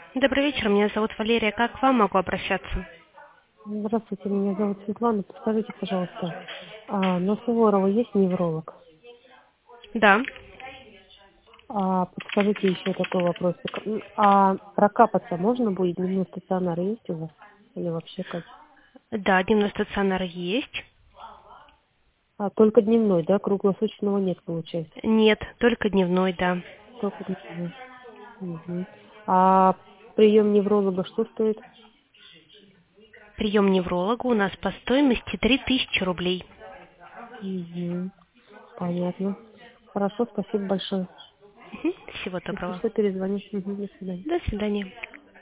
Добрый вечер, меня зовут Валерия. Как к вам могу обращаться? Здравствуйте, меня зовут Светлана. Подскажите, пожалуйста, на Суворова есть невролог? Да. Подскажите еще такой вопросик. Прокапаться можно будет? Дневной стационар есть у вас? Или вообще как? Да, дневной стационар есть. Только дневной, да? Круглосуточного нет, получается. Нет, только дневной, да. Только дневной. Мгм. А прием невролога что стоит? Прием невролога у нас по стоимости 3000 рублей. Мгм. Понятно. Хорошо, спасибо большое. Мгм. Всего Если доброго. что, перезвоню. Мгм, до свидания. До свидания.